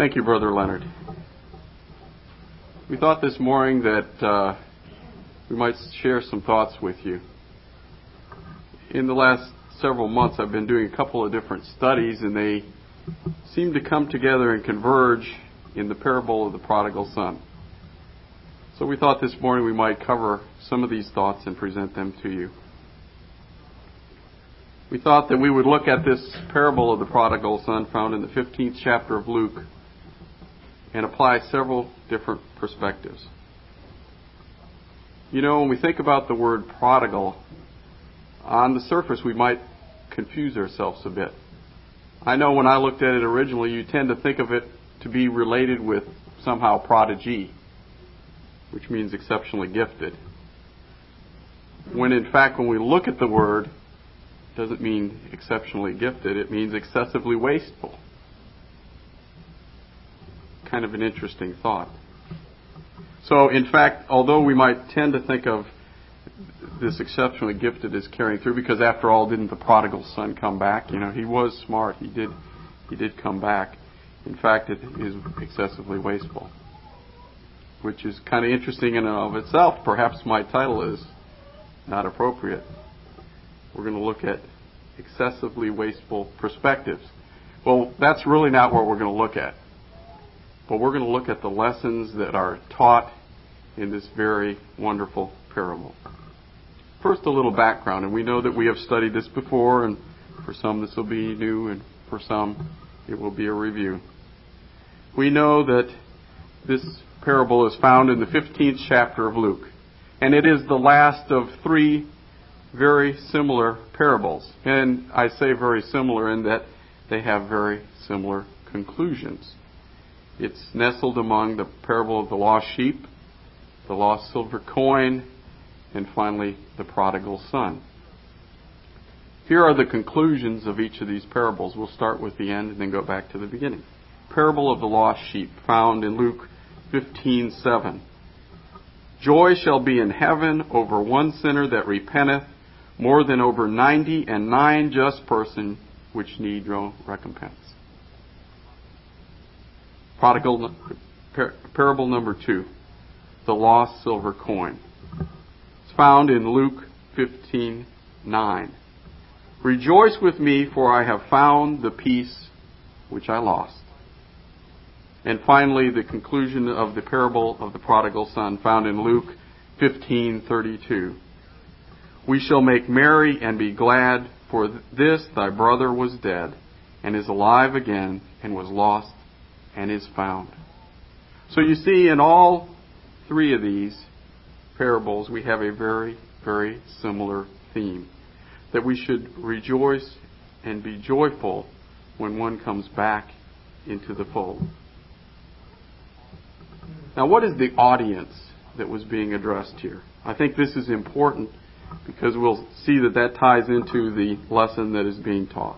Thank you, Brother Leonard. We thought this morning that we might share some thoughts with you. In the last several months, I've been doing a couple of different studies, and they seem to come together and converge in the parable of the prodigal son. So we thought this morning we might cover some of these thoughts and present them to you. We thought that we would look at this parable of the prodigal son found in the 15th chapter of Luke and apply several different perspectives. You know, when we think about the word prodigal, on the surface we might confuse ourselves a bit. I know when I looked at it originally, you tend to think of it to be related with somehow prodigy, which means exceptionally gifted. When in fact, when we look at the word, it doesn't mean exceptionally gifted, it means excessively wasteful. Kind of an interesting thought. So, in fact, although we might tend to think of this exceptionally gifted as carrying through, because after all, didn't the prodigal son come back? You know, he was smart. He did come back. In fact, it is excessively wasteful, which is kind of interesting in and of itself. Perhaps my title is not appropriate. We're going to look at excessively wasteful perspectives. Well, that's really not what we're going to look at. But we're going to look at the lessons that are taught in this very wonderful parable. First, a little background, and we know that we have studied this before, and for some this will be new, and for some it will be a review. We know that this parable is found in the 15th chapter of Luke, and it is the last of three very similar parables. And I say very similar in that they have very similar conclusions. It's nestled among the parable of the lost sheep, the lost silver coin, and finally the prodigal son. Here are the conclusions of each of these parables. We'll start with the end and then go back to the beginning. Parable of the lost sheep, found in Luke 15:7. Joy shall be in heaven over one sinner that repenteth, more than over 99 just persons which need no recompense. Parable number 2, the lost silver coin. It's found in Luke 15:9. Rejoice with me, for I have found the piece which I lost. And finally, the conclusion of the parable of the prodigal son, found in Luke 15:32. We shall make merry and be glad, for this thy brother was dead, and is alive again, and was lost, and is found. So you see, in all three of these parables, we have a very, very similar theme. That we should rejoice and be joyful when one comes back into the fold. Now, what is the audience that was being addressed here? I think this is important because we'll see that ties into the lesson that is being taught.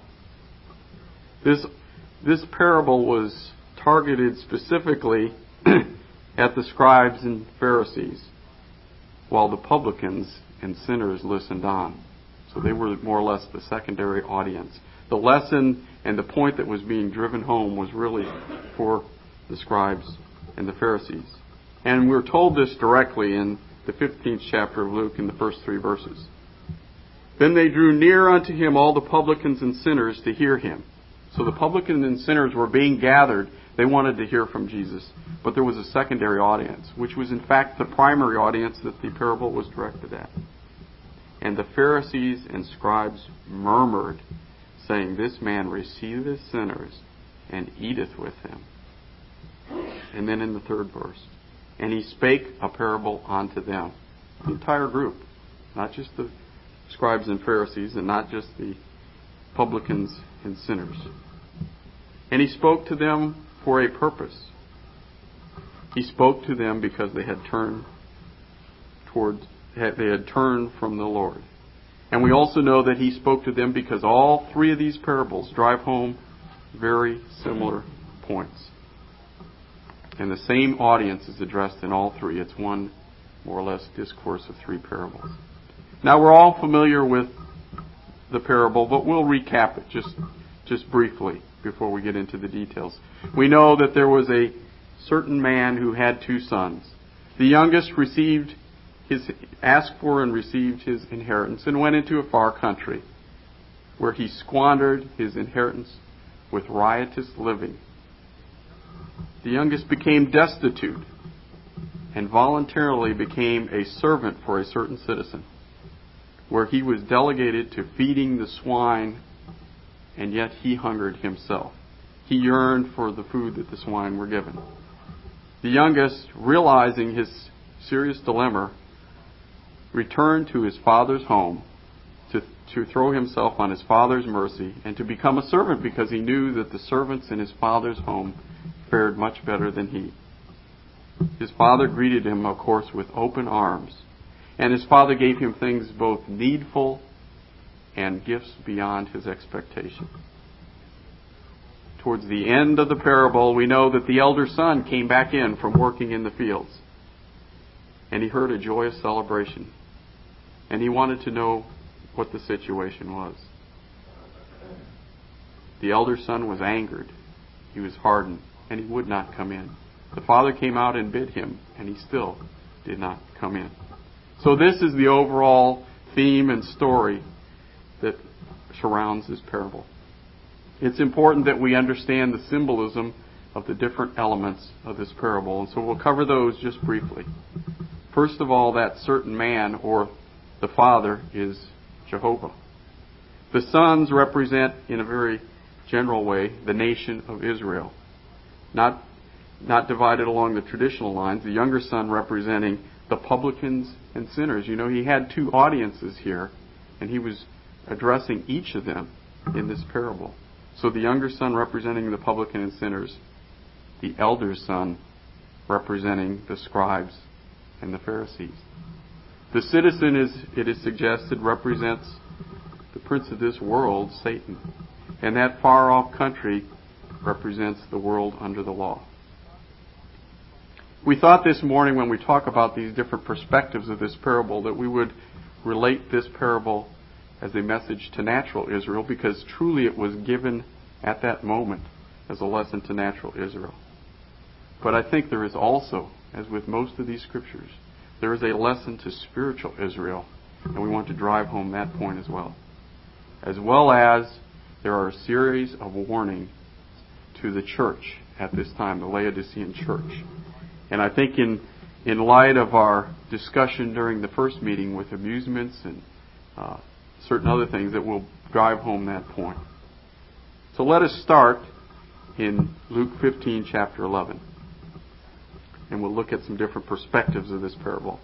This parable was targeted specifically at the scribes and Pharisees, while the publicans and sinners listened on. So they were more or less the secondary audience. The lesson and the point that was being driven home was really for the scribes and the Pharisees. And we're told this directly in the 15th chapter of Luke in the first 3 verses. Then they drew near unto him all the publicans and sinners to hear him. So the publicans and sinners were being gathered. They wanted to hear from Jesus. But there was a secondary audience, which was in fact the primary audience that the parable was directed at. And the Pharisees and scribes murmured, saying, This man receiveth sinners and eateth with them. And then in the 3rd verse, and he spake a parable unto them. The entire group, not just the scribes and Pharisees, and not just the publicans and sinners. And he spoke to them for a purpose. He spoke to them because they had turned from the Lord. And we also know that he spoke to them because all three of these parables drive home very similar points. And the same audience is addressed in all three. It's one, more or less, discourse of 3 parables. Now, we're all familiar with the parable, but we'll recap it just briefly. before we get into the details. We know that there was a certain man who had 2 sons. The youngest asked for and received his inheritance and went into a far country where he squandered his inheritance with riotous living. The youngest became destitute and voluntarily became a servant for a certain citizen, where he was delegated to feeding the swine, and yet he hungered himself. He yearned for the food that the swine were given. The youngest, realizing his serious dilemma, returned to his father's home to throw himself on his father's mercy and to become a servant, because he knew that the servants in his father's home fared much better than he. His father greeted him, of course, with open arms. And his father gave him things both needful and gifts beyond his expectation. Towards the end of the parable, we know that the elder son came back in from working in the fields. And he heard a joyous celebration. And he wanted to know what the situation was. The elder son was angered. He was hardened, and he would not come in. The father came out and bid him, and he still did not come in. So this is the overall theme and story that surrounds this parable. It's important that we understand the symbolism of the different elements of this parable, and so we'll cover those just briefly. First of all, that certain man, or the father, is Jehovah. The sons represent, in a very general way, the nation of Israel. Not divided along the traditional lines. The younger son representing the publicans and sinners. You know, he had 2 audiences here, and he was addressing each of them in this parable. So the younger son representing the publican and sinners, the elder son representing the scribes and the Pharisees. The citizen, it is suggested, represents the prince of this world, Satan. And that far-off country represents the world under the law. We thought this morning, when we talk about these different perspectives of this parable, that we would relate this parable as a message to natural Israel, because truly it was given at that moment as a lesson to natural Israel. But I think there is also, as with most of these scriptures, there is a lesson to spiritual Israel, and we want to drive home that point as well. As well as there are a series of warnings to the church at this time, the Laodicean church. And I think in light of our discussion during the first meeting with amusements and certain other things, that will drive home that point. So let us start in Luke 15, chapter 11. And we'll look at some different perspectives of this parable.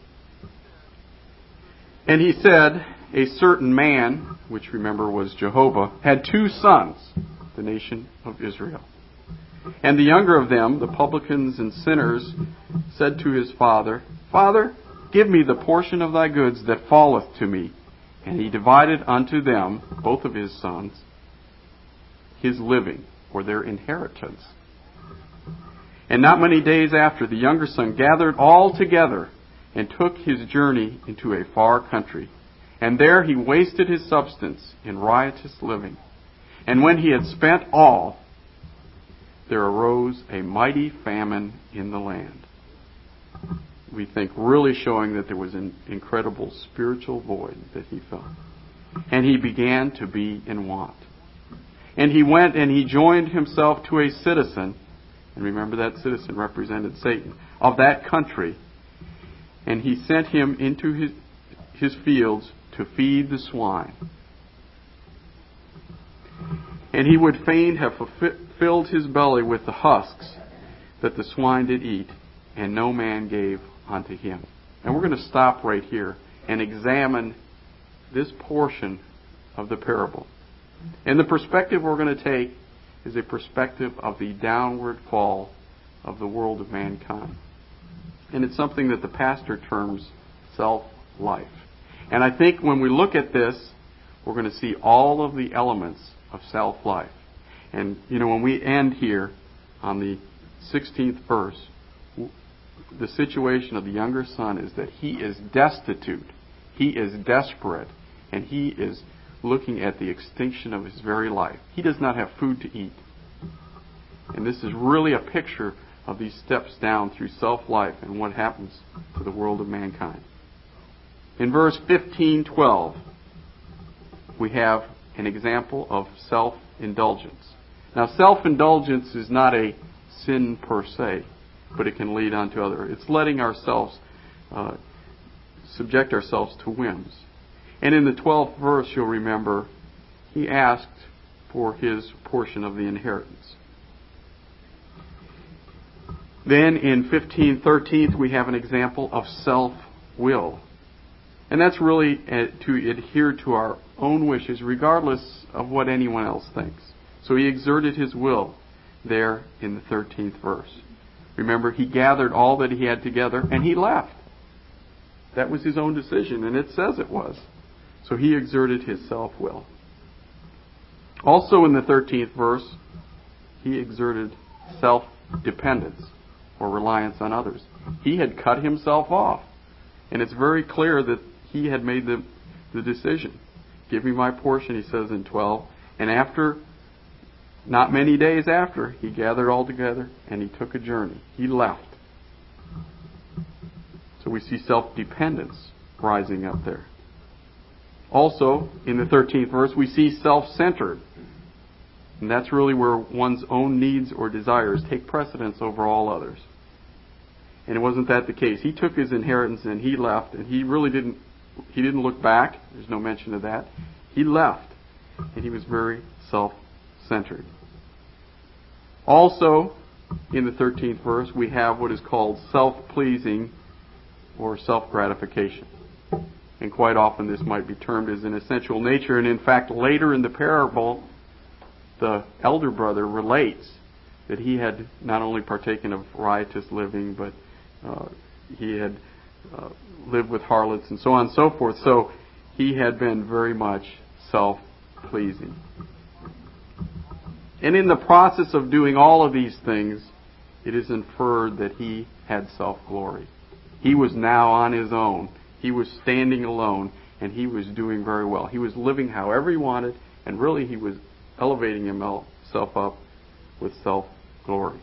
And he said, a certain man, which remember was Jehovah, had 2 sons, the nation of Israel. And the younger of them, the publicans and sinners, said to his father, Father, give me the portion of thy goods that falleth to me. And he divided unto them, both of his sons, his living, or their inheritance. And not many days after, the younger son gathered all together and took his journey into a far country. And there he wasted his substance in riotous living. And when he had spent all, there arose a mighty famine in the land. We think really showing that there was an incredible spiritual void that he felt. And he began to be in want. And he went and he joined himself to a citizen, and remember that citizen represented Satan, of that country. And he sent him into his fields to feed the swine. And he would fain have filled his belly with the husks that the swine did eat, and no man gave unto him. And we're going to stop right here and examine this portion of the parable. And the perspective we're going to take is a perspective of the downward fall of the world of mankind. And it's something that the pastor terms self-life. And I think when we look at this, we're going to see all of the elements of self-life. And, when we end here on the 16th verse, the situation of the younger son is that he is destitute, he is desperate, and he is looking at the extinction of his very life. He does not have food to eat. And this is really a picture of these steps down through self-life and what happens to the world of mankind. In verse 15:12, we have an example of self-indulgence. Now, self-indulgence is not a sin per se, but it can lead on to other. It's letting ourselves subject ourselves to whims. And in the 12th verse, you'll remember, he asked for his portion of the inheritance. Then in 15:13, we have an example of self-will. And that's really to adhere to our own wishes regardless of what anyone else thinks. So he exerted his will there in the 13th verse. Remember, he gathered all that he had together and he left. That was his own decision, and it says it was. So he exerted his self-will. Also in the 13th verse, he exerted self-dependence or reliance on others. He had cut himself off. And it's very clear that he had made the decision. Give me my portion, he says in 12. And after, not many days after, he gathered all together and he took a journey. He left. So we see self-dependence rising up there. Also, in the 13th verse, we see self-centered. And that's really where one's own needs or desires take precedence over all others. And it wasn't that the case. He took his inheritance and he left, and he didn't look back. There's no mention of that. He left, and he was very self-centered. Also, in the 13th verse, we have what is called self-pleasing or self-gratification. And quite often this might be termed as an essential nature. And in fact, later in the parable, the elder brother relates that he had not only partaken of riotous living, but he had lived with harlots and so on and so forth. So he had been very much self-pleasing. And in the process of doing all of these things, it is inferred that he had self-glory. He was now on his own. He was standing alone, and he was doing very well. He was living however he wanted, and really he was elevating himself up with self-glory.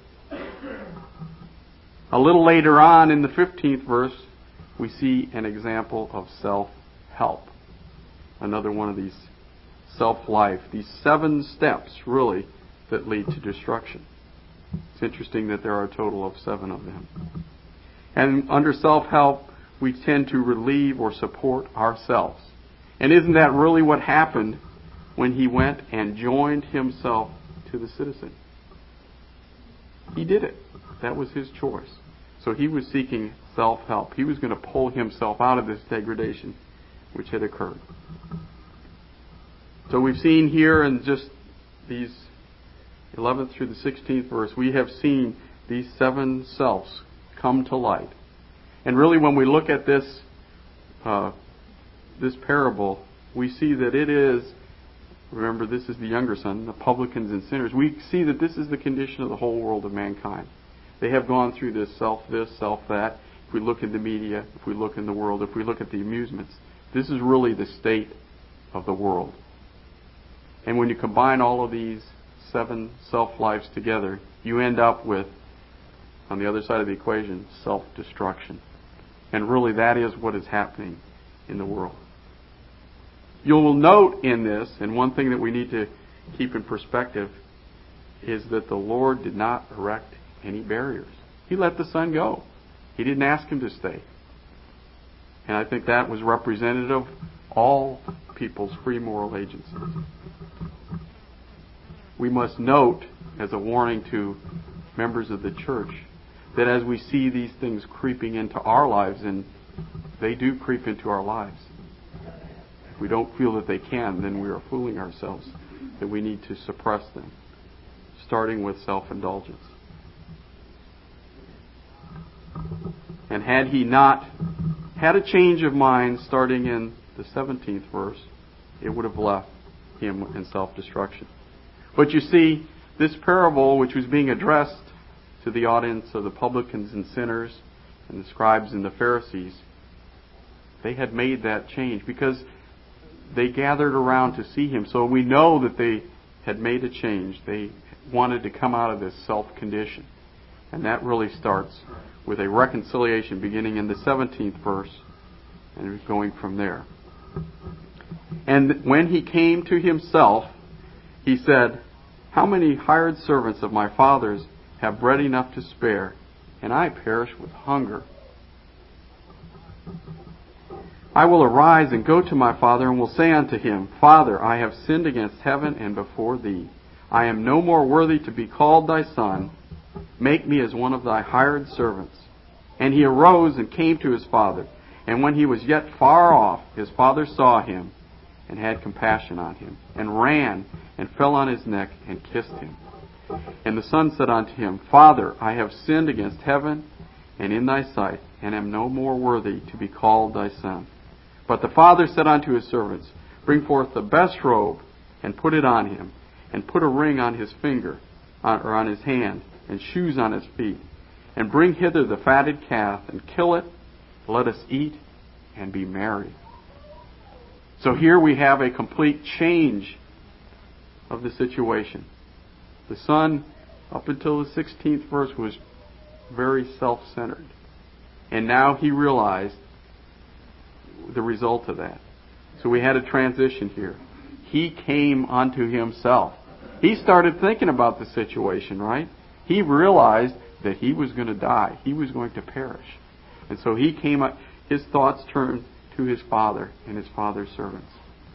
A little later on in the 15th verse, we see an example of self-help. Another one of these self-life, these 7 steps, really, that lead to destruction. It's interesting that there are a total of 7 of them. And under self-help, we tend to relieve or support ourselves. And isn't that really what happened when he went and joined himself to the citizen? He did it. That was his choice. So he was seeking self-help. He was going to pull himself out of this degradation which had occurred. So we've seen here in just these 11th through the 16th verse, we have seen these 7 selves come to light. And really when we look at this parable, we see that it is, remember this is the younger son, the publicans and sinners. We see that this is the condition of the whole world of mankind. They have gone through this, self that. If we look in the media, if we look in the world, if we look at the amusements, this is really the state of the world. And when you combine all of these 7 self-lives together, you end up with, on the other side of the equation, self-destruction. And really that is what is happening in the world. You'll note in this, and one thing that we need to keep in perspective, is that the Lord did not erect any barriers. He let the son go. He didn't ask him to stay. And I think that was representative of all people's free moral agencies. We must note, as a warning to members of the church, that as we see these things creeping into our lives, and they do creep into our lives, if we don't feel that they can, then we are fooling ourselves, that we need to suppress them, starting with self-indulgence. And had he not had a change of mind starting in the 17th verse, it would have left him in self-destruction. But you see, this parable, which was being addressed to the audience of the publicans and sinners and the scribes and the Pharisees, they had made that change because they gathered around to see him. So we know that they had made a change. They wanted to come out of this self-condition. And that really starts with a reconciliation beginning in the 17th verse and going from there. And when he came to himself, he said, "How many hired servants of my father's have bread enough to spare, and I perish with hunger? I will arise and go to my father, and will say unto him, Father, I have sinned against heaven and before thee. I am no more worthy to be called thy son. Make me as one of thy hired servants." And he arose and came to his father. And when he was yet far off, his father saw him, and had compassion on him, and ran, and fell on his neck, and kissed him. And the son said unto him, Father, I have sinned against heaven, and in thy sight, and am no more worthy to be called thy son. But the father said unto his servants, Bring forth the best robe, and put it on him, and put a ring on his finger, or on his hand, and shoes on his feet. And bring hither the fatted calf, and kill it. Let us eat, and be merry. So here we have a complete change of the situation. The son, up until the 16th verse, was very self-centered. And now he realized the result of that. So we had a transition here. He came unto himself. He started thinking about the situation, right? He realized that he was going to die. He was going to perish. And so he came up, his thoughts turned to his father and his father's servants.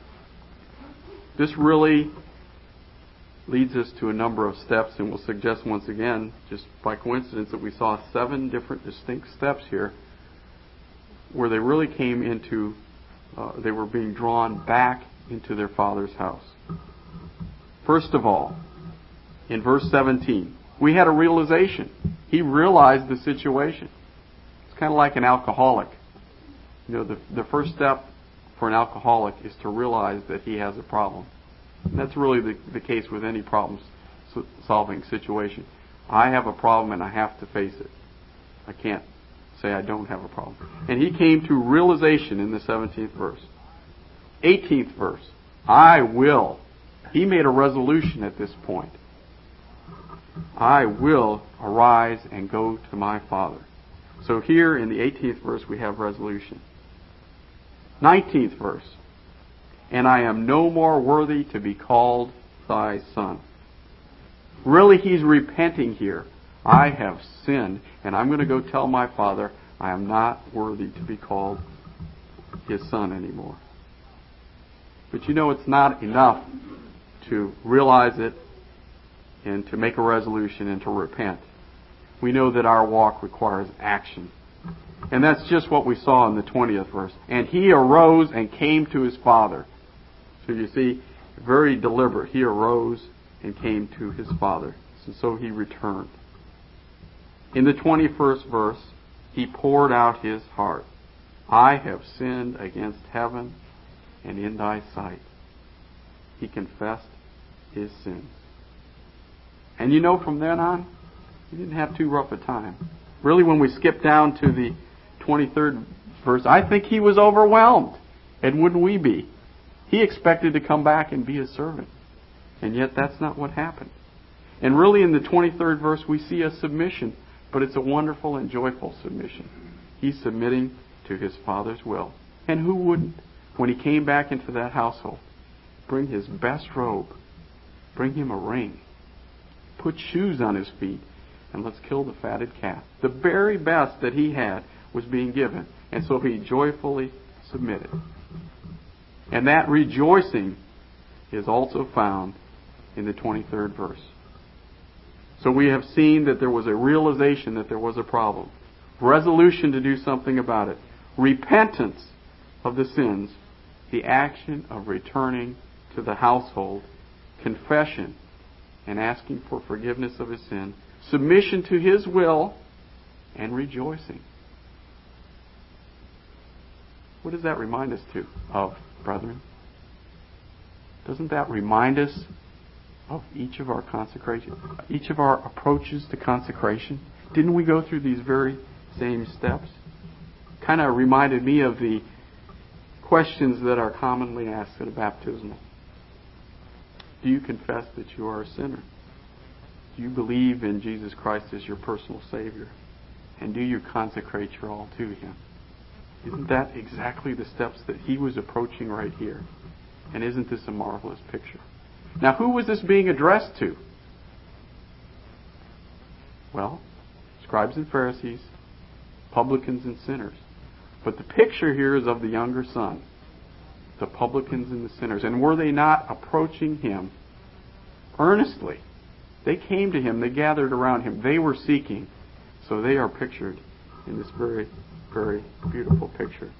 This really leads us to a number of steps, and we'll suggest once again, just by coincidence, that we saw 7 different distinct steps here where they really came into, they were being drawn back into their father's house. First of all, in verse 17, we had a realization. He realized the situation. It's kind of like an alcoholic. You know, the first step for an alcoholic is to realize that he has a problem. And that's really the case with any problem-solving situation. I have a problem and I have to face it. I can't say I don't have a problem. And he came to realization in the 17th verse. 18th verse. I will. He made a resolution at this point. I will arise and go to my father. So here in the 18th verse we have resolution. 19th verse. And I am no more worthy to be called thy son. Really, he's repenting here. I have sinned, and I'm going to go tell my father I am not worthy to be called his son anymore. But you know, it's not enough to realize it and to make a resolution and to repent. We know that our walk requires action. And that's just what we saw in the 20th verse. And he arose and came to his father. So you see, very deliberate. He arose and came to his father. So he returned. In the 21st verse, he poured out his heart. I have sinned against heaven and in thy sight. He confessed his sins. And you know, from then on, he didn't have too rough a time. Really, when we skip down to the 23rd verse, I think he was overwhelmed. And wouldn't we be? He expected to come back and be a servant. And yet that's not what happened. And really in the 23rd verse we see a submission, but it's a wonderful and joyful submission. He's submitting to his father's will. And who wouldn't? When he came back into that household, bring his best robe, bring him a ring, put shoes on his feet, and let's kill the fatted calf. The very best that he had was being given. And so he joyfully submitted. And that rejoicing is also found in the 23rd verse. So we have seen that there was a realization that there was a problem. Resolution to do something about it. Repentance of the sins. The action of returning to the household. Confession and asking for forgiveness of his sin. Submission to his will. And rejoicing. What does that remind us of, brethren? Doesn't that remind us of each of our consecration, each of our approaches to consecration? Didn't we go through these very same steps? Kind of reminded me of the questions that are commonly asked at a baptismal. Do you confess that you are a sinner? Do you believe in Jesus Christ as your personal Savior? And do you consecrate your all to Him? Isn't that exactly the steps that he was approaching right here? And isn't this a marvelous picture? Now, who was this being addressed to? Well, scribes and Pharisees, publicans and sinners. But the picture here is of the younger son, the publicans and the sinners. And were they not approaching Him earnestly? They came to Him. They gathered around Him. They were seeking. So they are pictured in this very, very beautiful picture.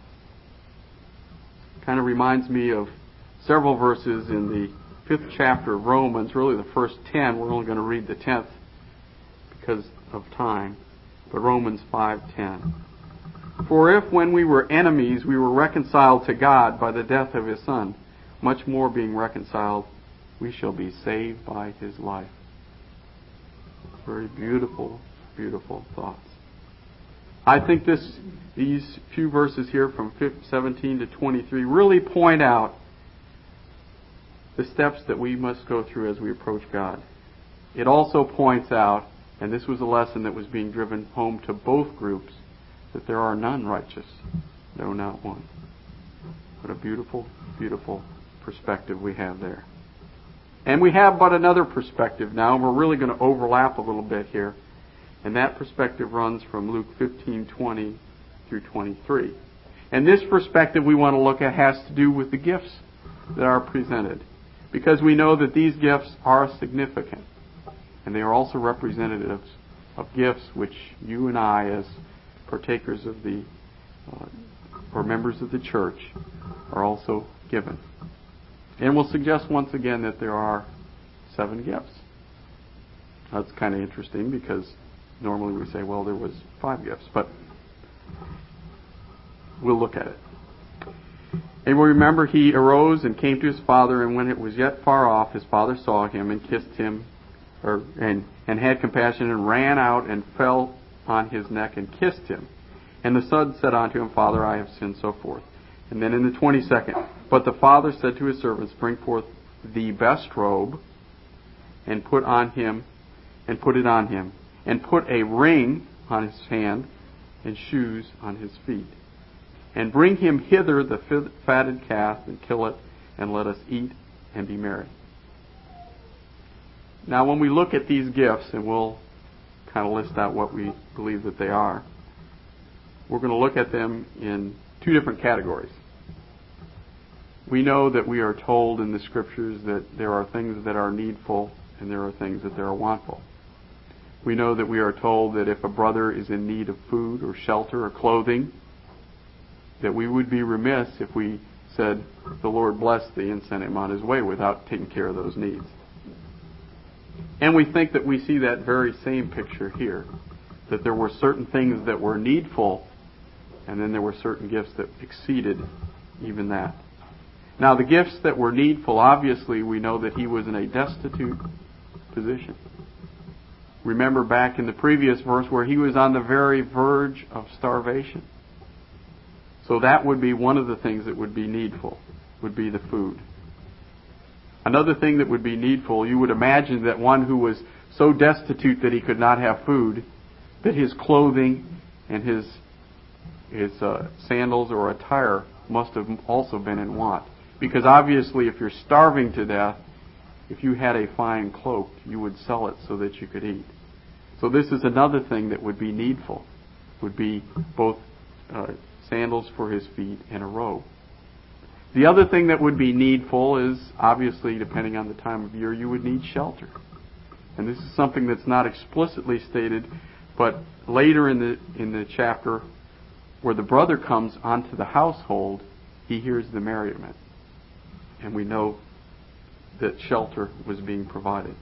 Kind of reminds me of several verses in the 5th chapter of Romans, really the first 10. We're only going to read the 10th because of time. But Romans 5:10. For if when we were enemies we were reconciled to God by the death of His Son, much more being reconciled we shall be saved by His life. Very beautiful, beautiful thoughts. I think these few verses here from 17 to 23 really point out the steps that we must go through as we approach God. It also points out, and this was a lesson that was being driven home to both groups, that there are none righteous, no, not one. What a beautiful, beautiful perspective we have there. And we have but another perspective now, and we're really going to overlap a little bit here. And that perspective runs from Luke 15:20 through 23. And this perspective we want to look at has to do with the gifts that are presented. Because we know that these gifts are significant. And they are also representatives of gifts which you and I, as partakers of the, or members of the church, are also given. And we'll suggest once again that there are 7 gifts. That's kind of interesting because normally we say, well, there was 5 gifts. But we'll look at it. And we remember he arose and came to his father, and when it was yet far off, his father saw him and kissed him, and had compassion, and ran out and fell on his neck and kissed him. And the son said unto him, Father, I have sinned, so forth. And then in the 22nd, but the father said to his servants, Bring forth the best robe, and put it on him, and put a ring on his hand, and shoes on his feet. And bring him hither the fatted calf, and kill it, and let us eat and be merry. Now when we look at these gifts, and we'll kind of list out what we believe that they are, we're going to look at them in 2 different categories. We know that we are told in the Scriptures that there are things that are needful and there are things that are wantful. We know that we are told that if a brother is in need of food or shelter or clothing, that we would be remiss if we said, the Lord bless thee, and sent him on his way without taking care of those needs. And we think that we see that very same picture here, that there were certain things that were needful, and then there were certain gifts that exceeded even that. Now, the gifts that were needful, obviously, we know that he was in a destitute position. Remember back in the previous verse where he was on the very verge of starvation. So that would be one of the things that would be needful, would be the food. Another thing that would be needful, you would imagine that one who was so destitute that he could not have food, that his clothing and his sandals or attire must have also been in want. Because obviously if you're starving to death, if you had a fine cloak, you would sell it so that you could eat. So this is another thing that would be needful, would be both sandals for his feet and a robe. The other thing that would be needful is, obviously, depending on the time of year, you would need shelter. And this is something that's not explicitly stated, but later in the chapter where the brother comes onto the household, he hears the merriment. And we know that shelter was being provided.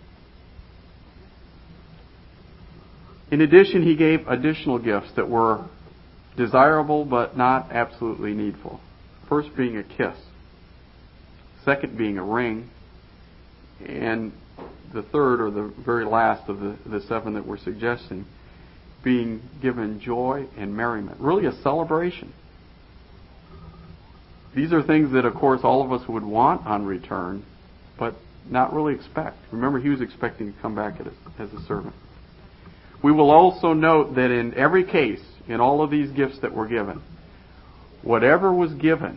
In addition, he gave additional gifts that were desirable but not absolutely needful. First being a kiss. Second being a ring. And the third, or the very last of the 7 that we're suggesting, being given joy and merriment. Really a celebration. These are things that, of course, all of us would want on return, but not really expect. Remember, he was expecting to come back as a servant. We will also note that in every case, in all of these gifts that were given, whatever was given,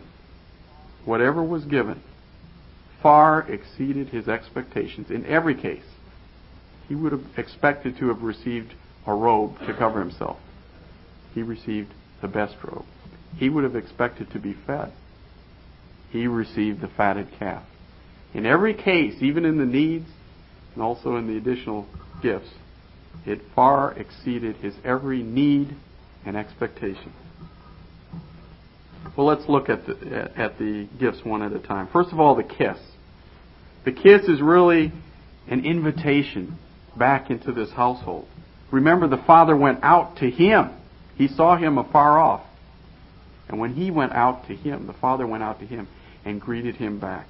far exceeded his expectations. In every case, he would have expected to have received a robe to cover himself. He received the best robe. He would have expected to be fed. He received the fatted calf. In every case, even in the needs and also in the additional gifts, it far exceeded his every need and expectation. Well, let's look at the gifts one at a time. First of all, the kiss. The kiss is really an invitation back into this household. Remember, the father went out to him. He saw him afar off. And when he went out to him, the father went out to him and greeted him back.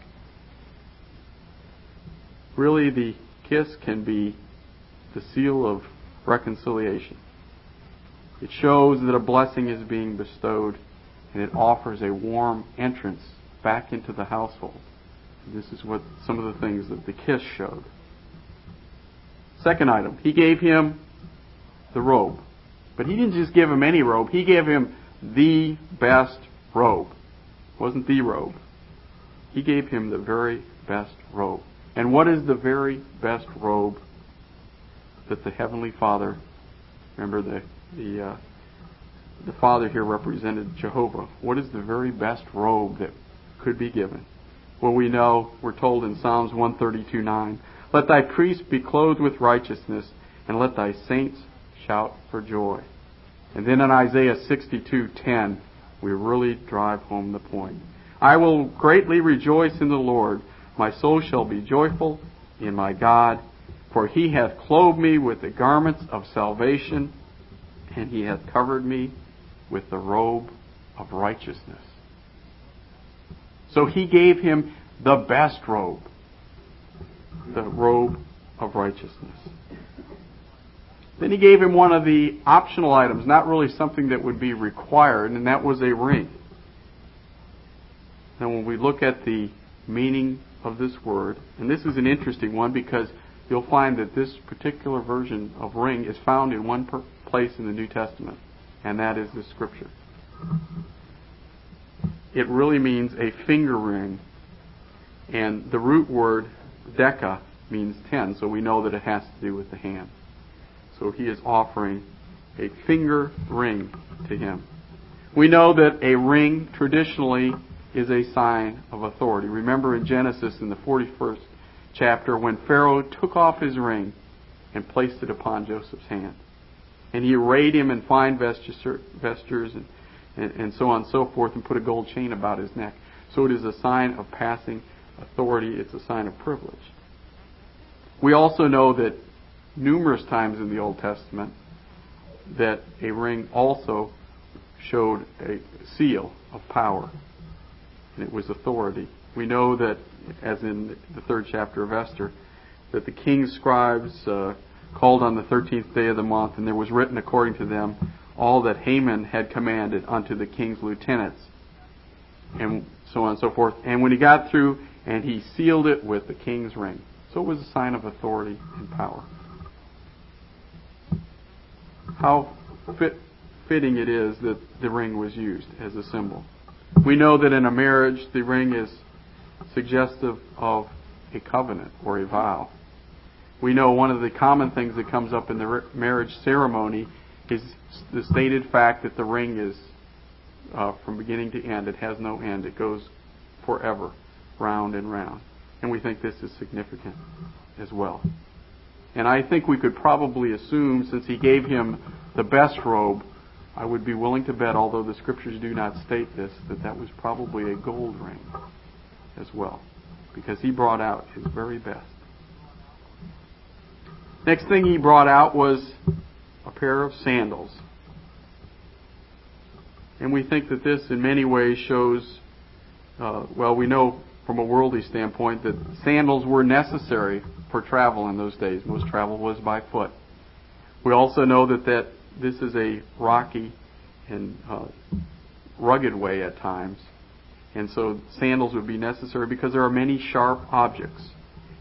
Really, the kiss can be the seal of reconciliation. It shows that a blessing is being bestowed, and it offers a warm entrance back into the household. This is what some of the things that the kiss showed. Second item, he gave him the robe. But he didn't just give him any robe. He gave him the best robe. It wasn't the robe. He gave him the very best robe. And what is the very best robe that the Heavenly Father, remember the Father here represented Jehovah. What is the very best robe that could be given? Well, we know, we're told in Psalms 132:9, "Let thy priests be clothed with righteousness, and let thy saints shout for joy." And then in Isaiah 62:10, we really drive home the point. "I will greatly rejoice in the Lord. My soul shall be joyful in my God, for he hath clothed me with the garments of salvation, and he hath covered me with the robe of righteousness." So he gave him the best robe, the robe of righteousness. Then he gave him one of the optional items, not really something that would be required, and that was a ring. Now when we look at the meaning of this word, and this is an interesting one because you'll find that this particular version of ring is found in one place in the New Testament, and that is this scripture. It really means a finger ring, and the root word deca means 10, so we know that it has to do with the hand. So he is offering a finger ring to him. We know that a ring traditionally is a sign of authority. Remember in Genesis in the 41st chapter when Pharaoh took off his ring and placed it upon Joseph's hand. And he arrayed him in fine vestures and so on and so forth and put a gold chain about his neck. So it is a sign of passing authority. It's a sign of privilege. We also know that numerous times in the Old Testament that a ring also showed a seal of power, and it was authority. We know that, as in the 3rd chapter of Esther, that the king's scribes called on the 13th day of the month, and there was written according to them all that Haman had commanded unto the king's lieutenants, and so on and so forth. And when he got through, and he sealed it with the king's ring. So it was a sign of authority and power. How fitting it is that the ring was used as a symbol. We know that in a marriage, the ring is suggestive of a covenant or a vow. We know one of the common things that comes up in the marriage ceremony is the stated fact that the ring is from beginning to end. It has no end. It goes forever, round and round. And we think this is significant as well. And I think we could probably assume, since he gave him the best robe, I would be willing to bet, although the scriptures do not state this, that that was probably a gold ring as well, because he brought out his very best. Next thing he brought out was a pair of sandals. And we think that this in many ways shows, we know from a worldly standpoint that sandals were necessary for travel in those days. Most travel was by foot. We also know that this is a rocky and rugged way at times. And so sandals would be necessary because there are many sharp objects.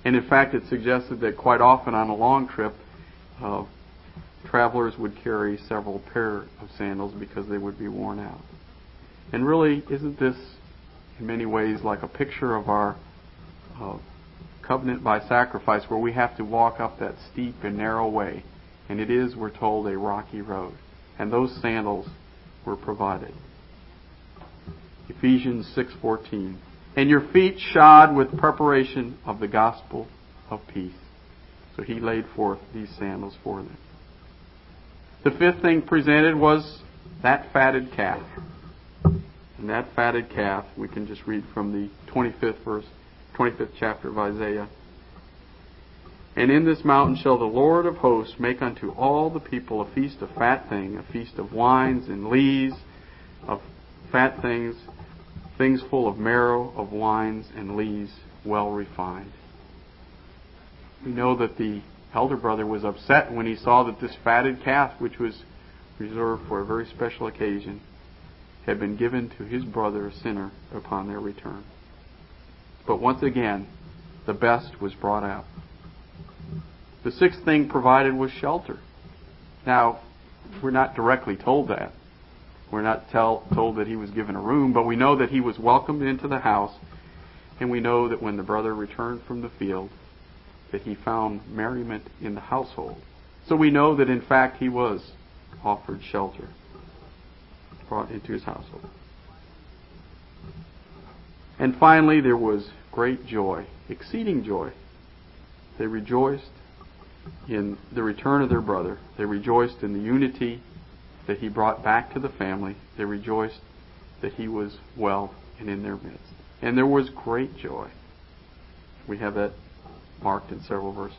And in fact, it suggested that quite often on a long trip, travelers would carry several pair of sandals because they would be worn out. And really, isn't this in many ways like a picture of our covenant by sacrifice, where we have to walk up that steep and narrow way? And it is, we're told, a rocky road. And those sandals were provided. Ephesians 6:14. And your feet shod with preparation of the gospel of peace. So he laid forth these sandals for them. The fifth thing presented was that fatted calf. And that fatted calf, we can just read from the 25th chapter of Isaiah. And in this mountain shall the Lord of hosts make unto all the people a feast of fat things, a feast of wines and lees, of fat things, things full of marrow, of wines and lees, well refined. We know that the elder brother was upset when he saw that this fatted calf, which was reserved for a very special occasion, had been given to his brother, a sinner, upon their return. But once again, the best was brought out. The sixth thing provided was shelter. Now, we're not directly told that. We're not told that he was given a room, but we know that he was welcomed into the house, and we know that when the brother returned from the field, that he found merriment in the household. So we know that in fact he was offered shelter, brought into his household. And finally, there was great joy, exceeding joy. They rejoiced in the return of their brother. They rejoiced in the unity that he brought back to the family. They rejoiced that he was well and in their midst. And there was great joy. We have that marked in several verses.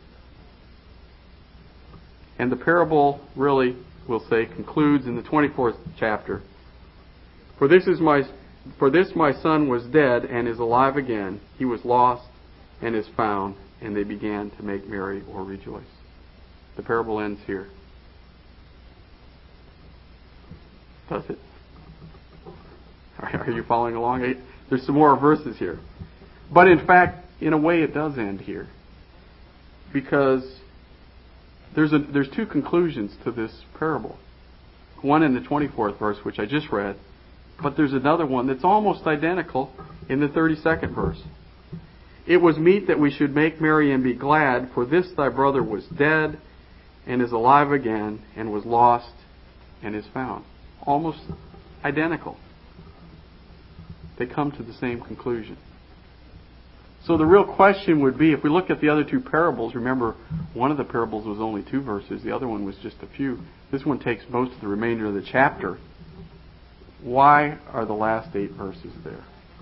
And the parable really, we'll say, concludes in the 24th chapter. For this my son was dead and is alive again. He was lost and is found. And they began to make merry or rejoice. The parable ends here. Does it? Are you following along? There's some more verses here. But in fact, in a way it does end here. Because there's two conclusions to this parable. One in the 24th verse, which I just read. But there's another one that's almost identical in the 32nd verse. It was meet that we should make merry and be glad, for this thy brother was dead and is alive again, and was lost and is found. Almost identical. They come to the same conclusion. So the real question would be, if we look at the other two parables, remember one of the parables was only 2 verses, the other one was just a few. This one takes most of the remainder of the chapter. Why are the last 8 verses there?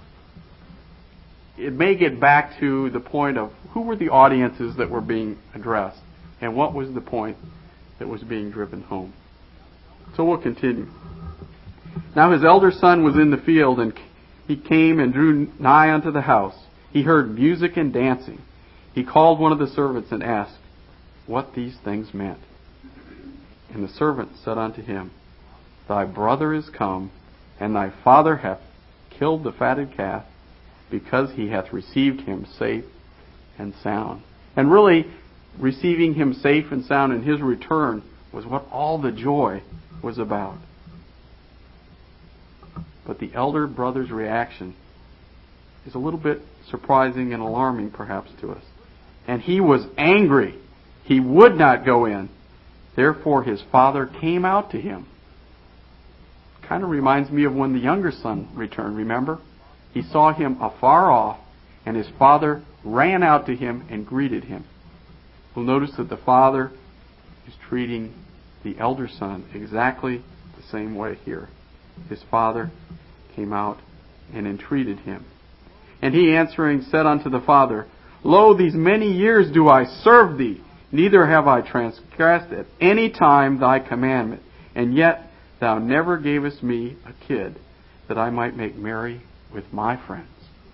It may get back to the point of who were the audiences that were being addressed and what was the point that was being driven home. So we'll continue. Now his elder son was in the field, and he came and drew nigh unto the house. He heard music and dancing. He called one of the servants and asked what these things meant. And the servant said unto him, Thy brother is come, and thy father hath killed the fatted calf, because he hath received him safe and sound. And really, receiving him safe and sound in his return was what all the joy was about. But the elder brother's reaction is a little bit surprising and alarming perhaps to us. And he was angry. He would not go in. Therefore his father came out to him. Kind of reminds me of when the younger son returned, remember? He saw him afar off, and his father ran out to him and greeted him. We'll notice that the father is treating the elder son exactly the same way here. His father came out and entreated him. And he answering said unto the father, Lo, these many years do I serve thee, neither have I transgressed at any time thy commandment. And yet thou never gavest me a kid, that I might make merry with my friends.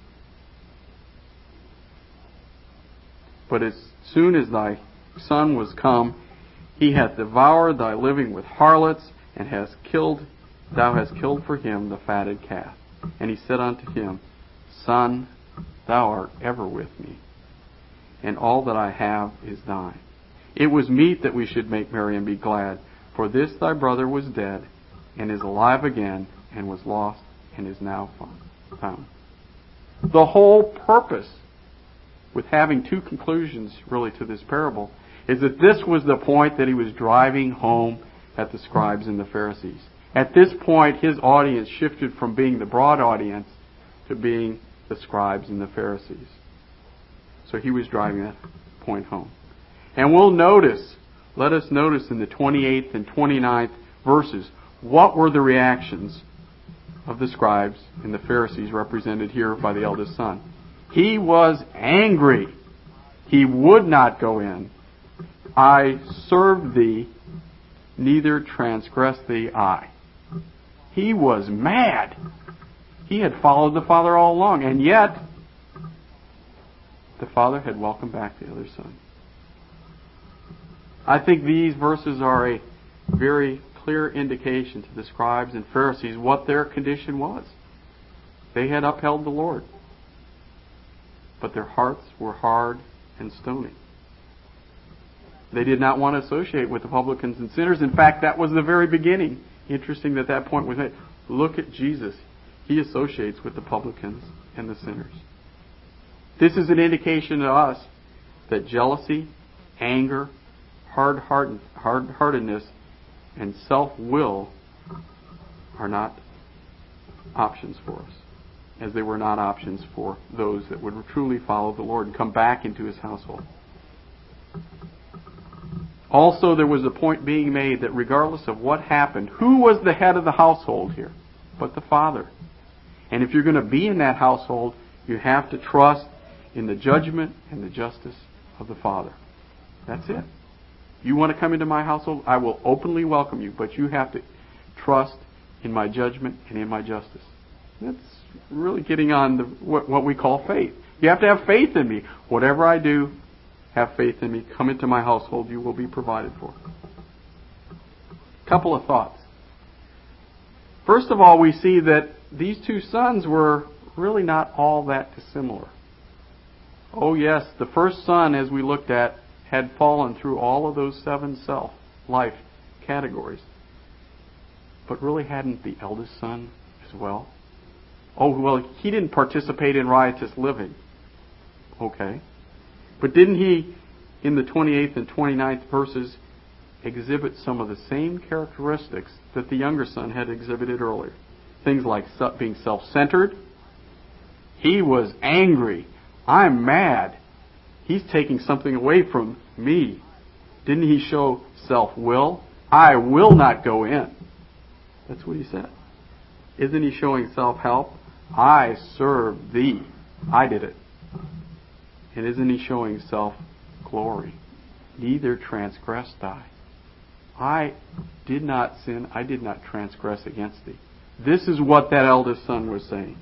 But as soon as thy son was come, he hath devoured thy living with harlots, and thou hast killed for him the fatted calf. And he said unto him, Son, thou art ever with me, and all that I have is thine. It was meet that we should make merry and be glad, for this thy brother was dead, and is alive again, and was lost, and is now found. The whole purpose, with having two conclusions really to this parable, is that this was the point that he was driving home at the scribes and the Pharisees. At this point, his audience shifted from being the broad audience to being the scribes and the Pharisees. So he was driving that point home. And let us notice in the 28th and 29th verses, what were the reactions of the scribes and the Pharisees represented here by the eldest son? He was angry. He would not go in. I served thee, neither transgress thee I. He was mad. He had followed the Father all along, and yet the Father had welcomed back the other son. I think these verses are a very clear indication to the scribes and Pharisees what their condition was. They had upheld the Lord, but their hearts were hard and stony. They did not want to associate with the publicans and sinners. In fact, that was the very beginning. Interesting that point was made. Look at Jesus. He associates with the publicans and the sinners. This is an indication to us that jealousy, anger, hard-heartedness, and self-will are not options for us, as they were not options for those that would truly follow the Lord and come back into His household. Also, there was a point being made that regardless of what happened, who was the head of the household here? But the Father. And if you're going to be in that household, you have to trust in the judgment and the justice of the Father. That's it. You want to come into my household? I will openly welcome you, but you have to trust in my judgment and in my justice. That's really getting on what we call faith. You have to have faith in me. Whatever I do, have faith in me. Come into my household. You will be provided for. Couple of thoughts. First of all, we see that these two sons were really not all that dissimilar. Oh yes, the first son, as we looked at, had fallen through all of those 7 self-life categories. But really hadn't the eldest son as well? Oh, well, he didn't participate in riotous living. Okay. But didn't he, in the 28th and 29th verses, exhibit some of the same characteristics that the younger son had exhibited earlier? Things like being self-centered. He was angry. I'm mad. He's taking something away from me. Didn't he show self-will? I will not go in. That's what he said. Isn't he showing self-help? I serve thee. I did it. And isn't he showing self-glory? Neither transgressed I. I did not sin. I did not transgress against thee. This is what that eldest son was saying.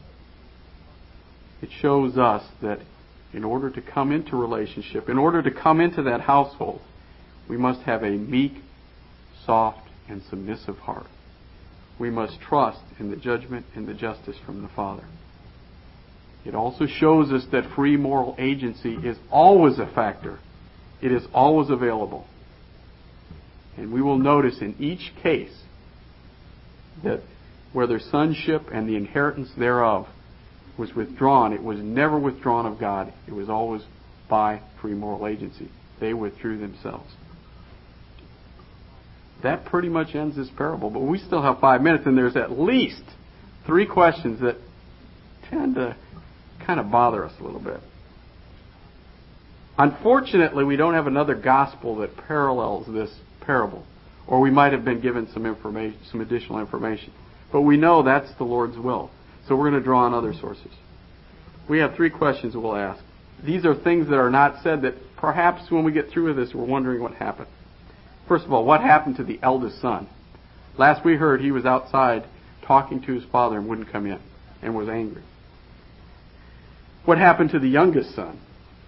It shows us that in order to come into relationship, in order to come into that household, we must have a meek, soft, and submissive heart. We must trust in the judgment and the justice from the Father. It also shows us that free moral agency is always a factor. It is always available. And we will notice in each case that whether sonship and the inheritance thereof was withdrawn, it was never withdrawn of God. It was always by free moral agency. They withdrew themselves. That pretty much ends this parable, but we still have 5 minutes, and there's at least 3 questions that tend to kind of bother us a little bit. Unfortunately, we don't have another gospel that parallels this parable, or we might have been given some information, some additional information. But we know that's the Lord's will. So we're going to draw on other sources. We have 3 questions we'll ask. These are things that are not said that perhaps when we get through with this, we're wondering what happened. First of all, what happened to the eldest son? Last we heard, he was outside talking to his father and wouldn't come in and was angry. What happened to the youngest son?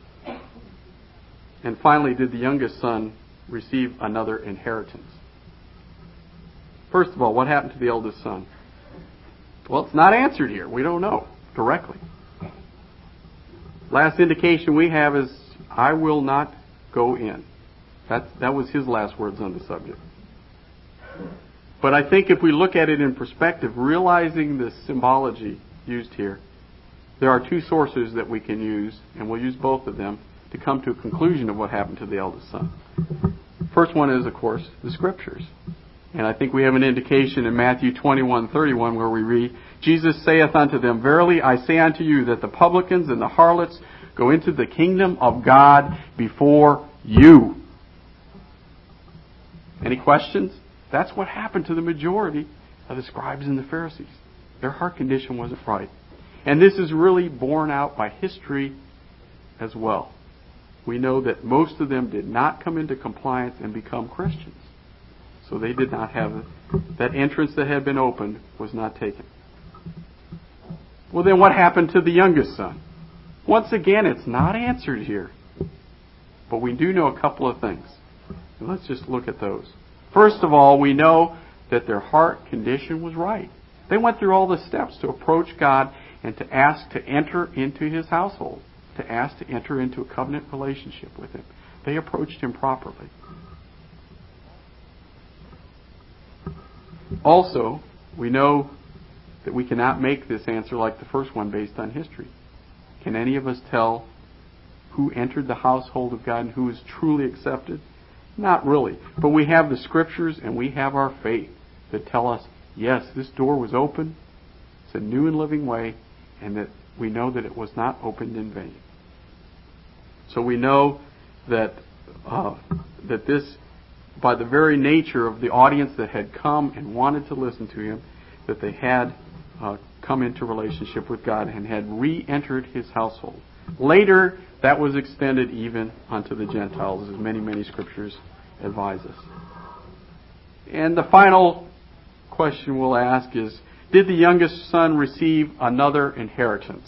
And finally, did the youngest son receive another inheritance? First of all, what happened to the eldest son? Well, it's not answered here. We don't know directly. Last indication we have is I will not go in. That was his last words on the subject. But I think if we look at it in perspective, realizing the symbology used here, there are two sources that we can use, and we'll use both of them to come to a conclusion of what happened to the eldest son. First one is, of course, the Scriptures. And I think we have an indication in Matthew 21:31 where we read, Jesus saith unto them, Verily I say unto you that the publicans and the harlots go into the kingdom of God before you. Any questions? That's what happened to the majority of the scribes and the Pharisees. Their heart condition wasn't right. And this is really borne out by history as well. We know that most of them did not come into compliance and become Christians. So they did not have that entrance that had been opened was not taken. Well, then what happened to the youngest son? Once again, it's not answered here. But we do know a couple of things. And let's just look at those. First of all, we know that their heart condition was right. They went through all the steps to approach God and to ask to enter into His household, to ask to enter into a covenant relationship with Him. They approached Him properly. Also, we know that we cannot make this answer like the first one based on history. Can any of us tell who entered the household of God and who is truly accepted? Not really. But we have the Scriptures and we have our faith that tell us, yes, this door was open. It's a new and living way, and that we know that it was not opened in vain. So we know that that this, by the very nature of the audience that had come and wanted to listen to Him, that they had come into relationship with God and had re-entered His household. Later, that was extended even unto the Gentiles, as many, many Scriptures advise us. And the final question we'll ask is, did the youngest son receive another inheritance?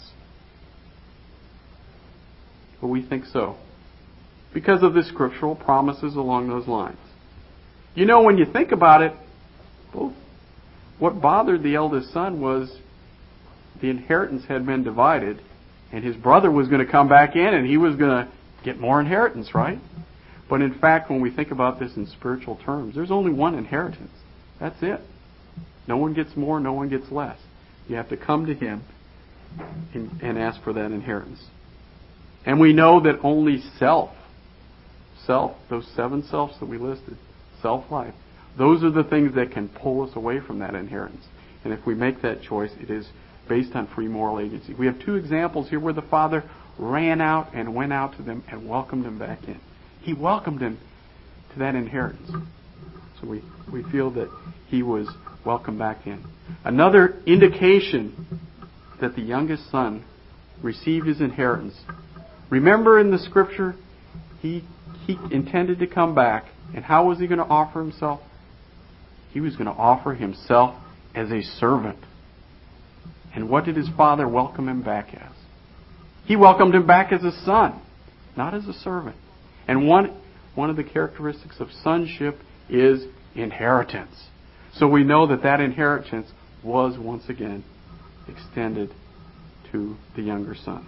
Well, we think so, because of the scriptural promises along those lines. You know, when you think about it, well, what bothered the eldest son was the inheritance had been divided, and his brother was going to come back in and he was going to get more inheritance, right? But in fact, when we think about this in spiritual terms, there's only one inheritance. That's it. No one gets more, no one gets less. You have to come to Him and ask for that inheritance. And we know that only self, those 7 selves that we listed, self-life, those are the things that can pull us away from that inheritance. And if we make that choice, it is based on free moral agency. We have 2 examples here where the Father ran out and went out to them and welcomed them back in. He welcomed them to that inheritance. So we feel that he was welcomed back in. Another indication that the youngest son received his inheritance. Remember in the Scripture, he intended to come back. And how was he going to offer himself? He was going to offer himself as a servant. And what did his father welcome him back as? He welcomed him back as a son, not as a servant. And one of the characteristics of sonship is inheritance. So we know that inheritance was once again extended to the younger son.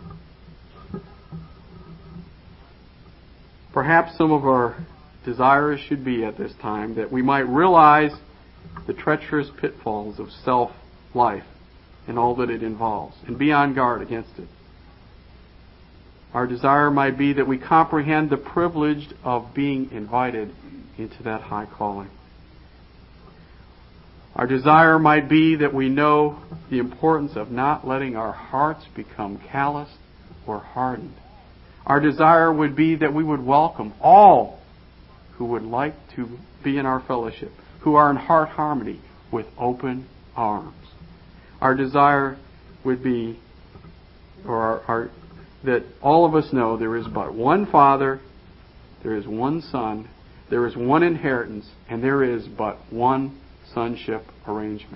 Perhaps some of our desires should be at this time that we might realize the treacherous pitfalls of self-life and all that it involves, and be on guard against it. Our desire might be that we comprehend the privilege of being invited into that high calling. Our desire might be that we know the importance of not letting our hearts become calloused or hardened. Our desire would be that we would welcome all who would like to be in our fellowship, who are in heart harmony, with open arms. Our desire would be, that all of us know there is but one Father, there is one Son, there is one inheritance, and there is but one sonship arrangement.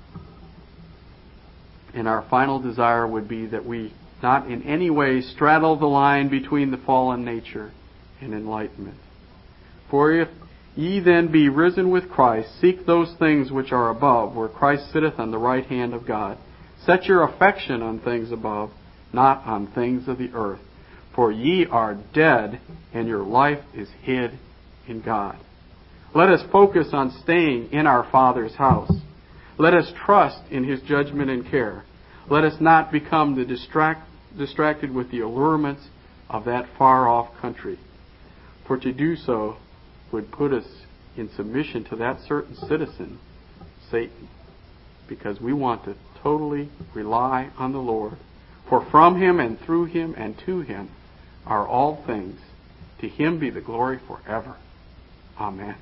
And our final desire would be that we not in any way straddle the line between the fallen nature and enlightenment. For if ye then be risen with Christ, seek those things which are above, where Christ sitteth on the right hand of God. Set your affection on things above, not on things of the earth. For ye are dead, and your life is hid in God. Let us focus on staying in our Father's house. Let us trust in His judgment and care. Let us not become distracted with the allurements of that far-off country. For to do so would put us in submission to that certain citizen, Satan, because we want to totally rely on the Lord. For from Him and through Him and to Him are all things. To Him be the glory forever. Amen.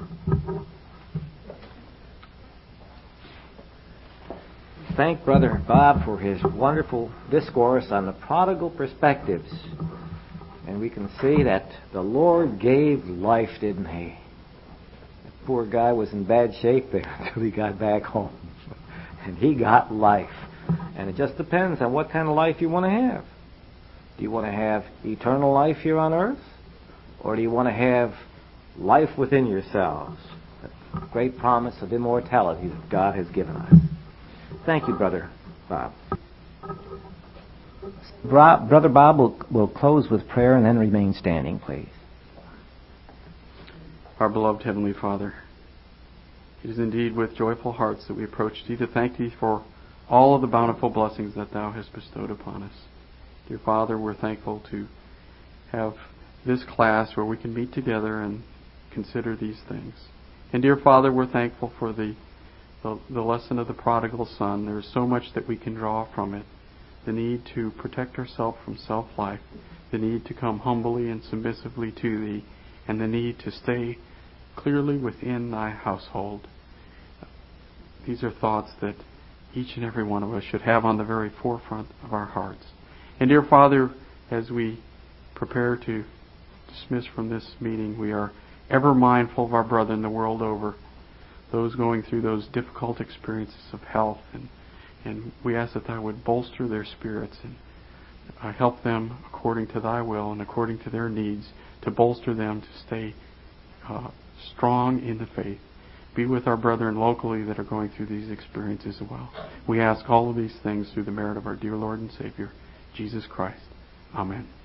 Thank Brother Bob for his wonderful discourse on the prodigal perspectives. And we can see that the Lord gave life, didn't He? The poor guy was in bad shape there until he got back home. And he got life. And it just depends on what kind of life you want to have. Do you want to have eternal life here on earth? Or do you want to have life within yourselves? The great promise of immortality that God has given us. Thank you, Brother Bob. Brother Bob will close with prayer and then remain standing, please. Our beloved Heavenly Father, it is indeed with joyful hearts that we approach Thee to thank Thee for all of the bountiful blessings that Thou hast bestowed upon us. Dear Father, we're thankful to have this class where we can meet together and consider these things. And dear Father, we're thankful for the lesson of the prodigal son. There's so much that we can draw from it. The need to protect ourselves from self-life, the need to come humbly and submissively to Thee, and the need to stay clearly within Thy household. These are thoughts that each and every one of us should have on the very forefront of our hearts. And dear Father, as we prepare to dismiss from this meeting, we are ever mindful of our brethren the world over, those going through those difficult experiences of health, and we ask that Thou would bolster their spirits and help them according to Thy will and according to their needs, to bolster them to stay strong in the faith. Be with our brethren locally that are going through these experiences as well. We ask all of these things through the merit of our dear Lord and Savior, Jesus Christ. Amen.